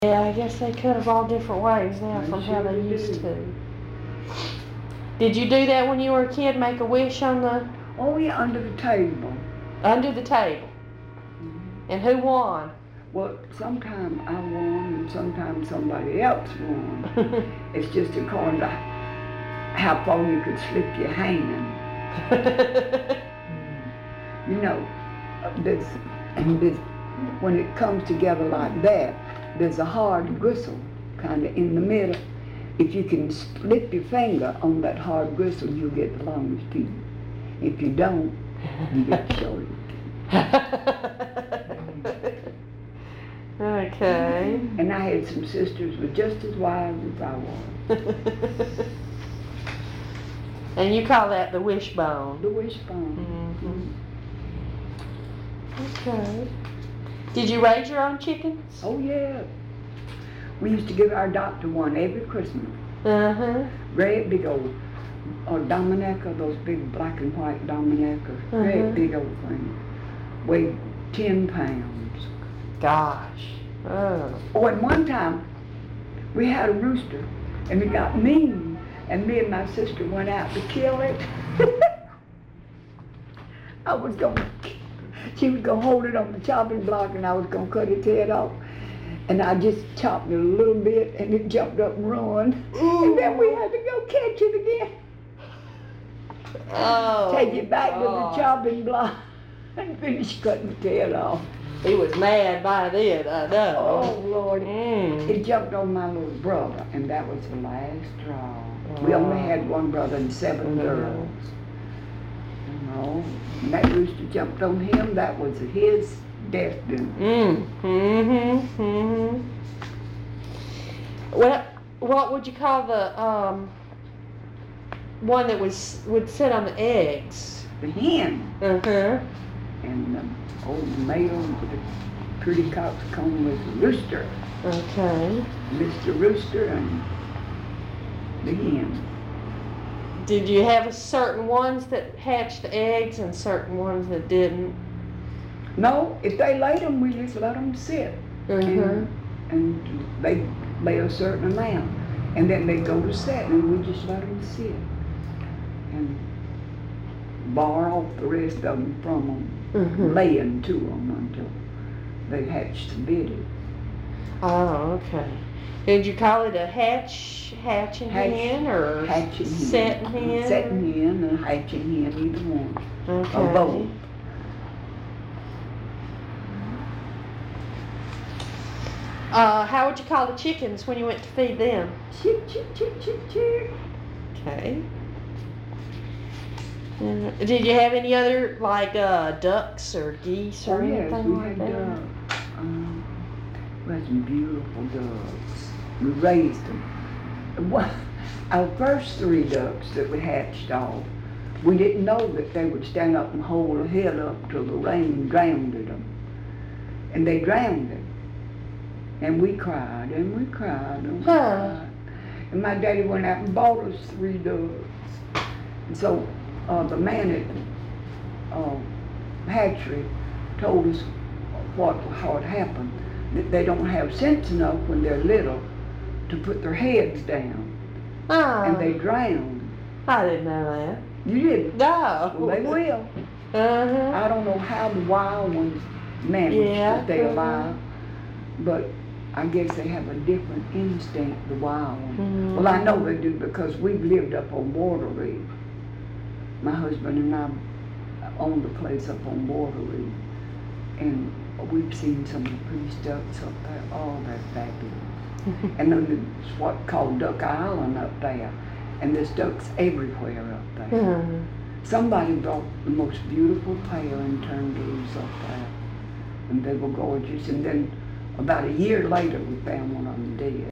Yeah, I guess they cut them all different ways now from how they used to. Did you do that when you were a kid, make a wish on the... Oh yeah, under the table. Under the table? And who won? Well, sometimes I won and sometimes somebody else won. It's just according to how far you could slip your hand. You know, this, when it comes together like that, there's a hard gristle kind of in the middle. If you can slip your finger on that hard gristle, you'll get the longest piece. If you don't, you get the shortest. Okay. And I had some sisters with just as wise as I was. And you call that the wishbone? The wishbone. Okay. Did you raise your own chickens? Oh yeah. We used to give our doctor one every Christmas. Great big old Dominica, those big black and white Dominica. Great big old thing. Weighed 10 pounds. Gosh. Oh, and one time we had a rooster and it got mean and me and my sister went out to kill it. She was gonna hold it on the chopping block and I was gonna cut its head off. And I just chopped it a little bit and it jumped up and run. And then we had to go catch it again. Take it back to the chopping block and finish cutting its head off. He was mad by then, I know. Oh, Lord. It jumped on my little brother, and that was the last straw. We only had one brother and 7 girls. You know, and that rooster jumped on him, that was his destiny. Well, what would you call the one that would sit on the eggs? The hen. And the old male with a pretty coxcomb was the rooster. Okay. Mr. Rooster and the hen. Did you have certain ones that hatched the eggs and certain ones that didn't? No, if they laid them, we just let them sit. And they lay a certain amount. And then they go to set and we just let them sit. And bar off the rest of them from them. Laying to them until they hatched the bitty. Oh, okay. Did you call it a hatching hen or hatching hen? Setting hen? Setting hen and hatching hen, either one. Okay. Or both. How would you call the chickens when you went to feed them? Chick, chick, chick, chick, chick. Okay. Did you have any other, like, ducks or geese or anything like that? Ducks. We had some beautiful ducks. We raised them. Our first 3 ducks that we hatched off, we didn't know that they would stand up and hold their head up till the rain drowned them. And they drowned them. And we cried, and we cried, and we cried. And my daddy went out and bought us 3 ducks. And so the man at hatchery told us how it happened. That they don't have sense enough when they're little to put their heads down. And they drown. I didn't know that. You didn't? No. Well, they will. I don't know how the wild ones manage to stay alive, but I guess they have a different instinct, the wild ones. Well, I know they do because we've lived up on Water Reef. My husband and I owned a place up on Water Reef, and we've seen some pretty ducks up there. Oh, they're fabulous. And then there's what's called Duck Island up there, and there's ducks everywhere up there. Somebody brought the most beautiful pair and turned loose up there, and they were gorgeous. And then about a year later, we found one of them dead.